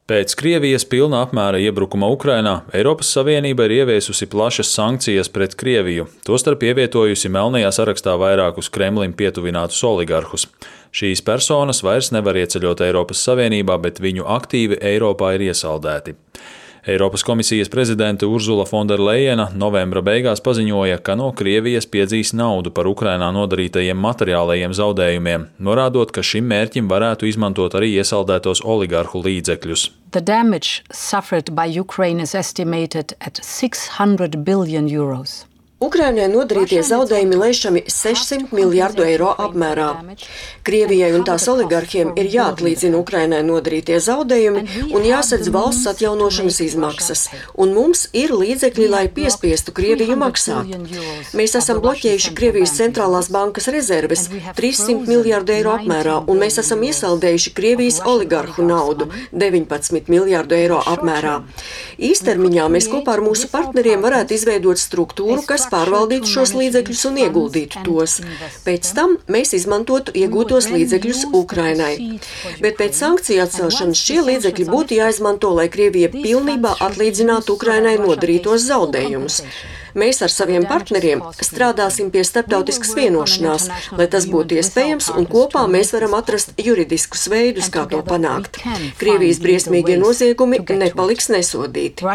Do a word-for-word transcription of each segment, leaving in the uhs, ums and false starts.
Pēc Krievijas pilna apmēra iebrukuma Ukrainā Eiropas Savienība ir ieviesusi plašas sankcijas pret Krieviju, tostarp ievietojusi melnajā sarakstā vairākus Kremlim pietuvinātus oligarhus. Šīs personas vairs nevar ieceļot Eiropas Savienībā, bet viņu aktīvi Eiropā ir iesaldēti. Eiropas komisijas prezidente Urzula Fonderlejena novembra beigās paziņoja, ka no Krievijas piedzīs naudu par Ukrainā nodarītajiem materiālajiem zaudējumiem, norādot, ka šim mērķim varētu izmantot arī iesaldētos oligarhu līdzekļus. The damage suffered by Ukraine is estimated at six hundred billion euros. Ukrainai nodarītie zaudējumi lēšami sešsimt miljardu eiro apmērā. Krievijai un tās oligarhiem ir jāatlīdzina Ukrainai nodarītie zaudējumi un jāsedz valsts atjaunošanas izmaksas, un mums ir līdzekļi, lai piespiestu Krieviju maksāt. Mēs esam bloķējuši Krievijas centrālās bankas rezerves trīssimt miljardu eiro apmērā, un mēs esam iesaldējuši Krievijas oligarhu naudu deviņpadsmit miljardu eiro apmērā. Īstermiņā mēs kopā ar mūsu partneriem varētu izveidot struktūru, kas pārvaldītu šos līdzekļus un ieguldītu tos. Pēc tam mēs izmantotu iegūtos līdzekļus Ukrainai. Bet pēc sankciju atcelšanas šie līdzekļi būtu jāizmanto, lai Krievija pilnībā atlīdzinātu Ukrainai nodarītos zaudējumus. Mēs ar saviem partneriem strādāsim pie starptautiskas vienošanās, lai tas būtu iespējams, un kopā mēs varam atrast juridiskus veidus, kā to panākt. Krievijas briesmīgie noziegumi nepaliks nesodīti.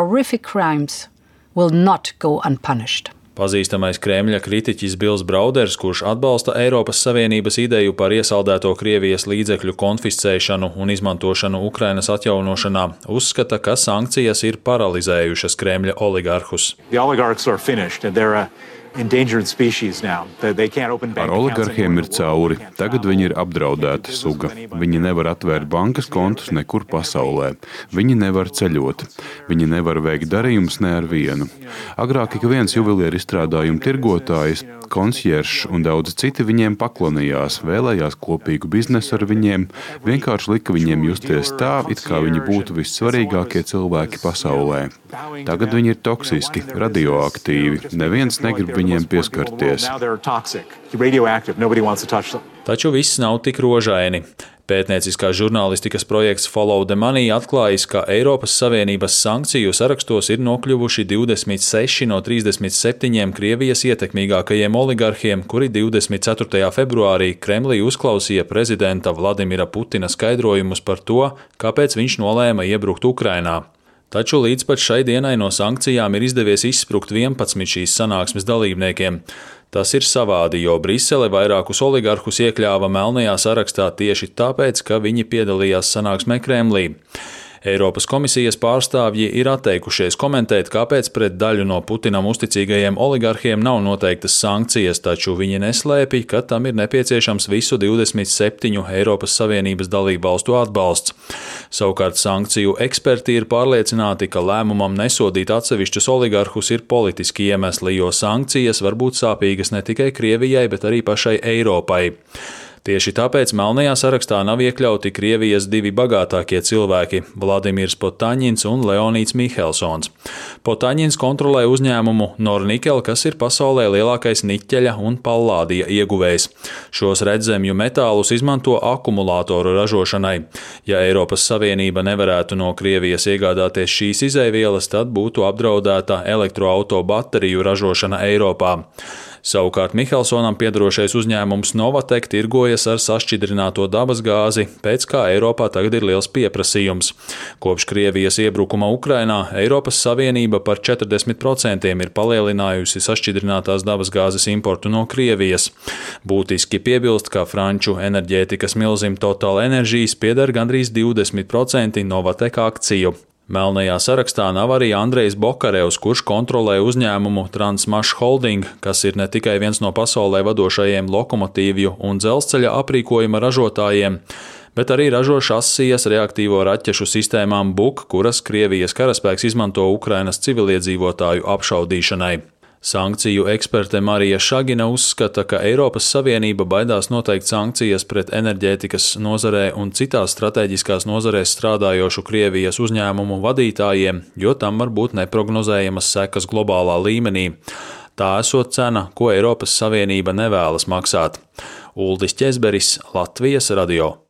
Pazīstamais Kremļa kritiķis Bils Brauders, kurš atbalsta Eiropas Savienības ideju par iesaldēto Krievijas līdzekļu konfiscēšanu un izmantošanu Ukrainas atjaunošanā, uzskata, ka sankcijas ir paralizējušas Kremļa oligarhus. Ar oligarhiem ir cauri. Tagad viņi ir apdraudēta suga. Viņi nevar atvērt bankas kontus nekur pasaulē. Viņi nevar ceļot. Viņi nevar veikt darījumus ne ar vienu. Agrāk ik viens juvelieru izstrādājumu tirgotājs, konsjieržs un daudzi citi viņiem paklonījās, vēlējās kopīgu biznesu ar viņiem, vienkārši lika viņiem justies tā, it kā viņi būtu vissvarīgākie cilvēki pasaulē. Tagad viņi ir toksiski, radioaktīvi. Neviens negrib viņiem pieskarties. Taču viss nav tik rožaini. Pētnieciskās žurnālistikas projekts Follow the Money atklājis, ka Eiropas Savienības sankciju sarakstos ir nokļuvuši divdesmit seši no trīsdesmit septiņiem Krievijas ietekmīgākajiem oligarhiem, kuri divdesmit ceturtajā februārī Kremlī uzklausīja prezidenta Vladimira Putina skaidrojumus par to, kāpēc viņš nolēma iebrukt Ukrainā. Taču līdz pat šai dienai no sankcijām ir izdevies izsprukt vienpadsmit šīs sanāksmes dalībniekiem. Tas ir savādi, jo Brisele vairākus oligarhus iekļāva melnajā sarakstā tieši tāpēc, ka viņi piedalījās sanāksmē Kremlī. Eiropas komisijas pārstāvji ir atteikušies komentēt, kāpēc pret daļu no Putinam uzticīgajiem oligarhiem nav noteiktas sankcijas, taču viņi neslēpj, ka tam ir nepieciešams visu divdesmit septiņu Eiropas Savienības dalībvalstu atbalsts. Savukārt sankciju eksperti ir pārliecināti, ka lēmumam nesodīt atsevišķus oligarhus ir politiski iemesli, jo sankcijas var būt sāpīgas ne tikai Krievijai, bet arī pašai Eiropai. Tieši tāpēc melnajā sarakstā nav iekļauti Krievijas divi bagātākie cilvēki – Vladimirs Potaņins un Leonīds Mihelsons. Potaņins kontrolē uzņēmumu Nornikel, kas ir pasaulē lielākais niķeļa un pallādija ieguvējs. Šos redzemju metālus izmanto akumulātoru ražošanai. Ja Eiropas Savienība nevarētu no Krievijas iegādāties šīs izeivielas, tad būtu apdraudēta elektroauto bateriju ražošana Eiropā. Savukārt Mihelsonam piedarošais uzņēmums Novatek tirgojas ar sašķidrināto dabas gāzi, pēc kā Eiropā tagad ir liels pieprasījums. Kopš Krievijas iebrukuma Ukrainā Eiropas Savienība par četrdesmit procentiem ir palielinājusi sašķidrinātās dabas gāzes importu no Krievijas. Būtiski piebilst, ka franču enerģētikas milzim Total Energies pieder gandrīz divdesmit procenti Novatek akciju. Melnajā sarakstā nav arī Andrejs Bokarevs, kurš kontrolē uzņēmumu Transmash Holding, kas ir ne tikai viens no pasaulē vadošajiem lokomotīvju un dzelzceļa aprīkojuma ražotājiem, bet arī ražo šasijas reaktīvo raķešu sistēmām Buk, kuras Krievijas karaspēks izmanto Ukrainas civiliedzīvotāju apšaudīšanai. Sankciju eksperte Marija Šagina uzskata, ka Eiropas Savienība baidās noteikt sankcijas pret enerģētikas nozarē un citās strateģiskās nozarēs strādājošu Krievijas uzņēmumu vadītājiem, jo tam var būt neprognozējamas sekas globālā līmenī. Tā esot cena, ko Eiropas Savienība nevēlas maksāt. Uldis Ķezberis, Latvijas radio.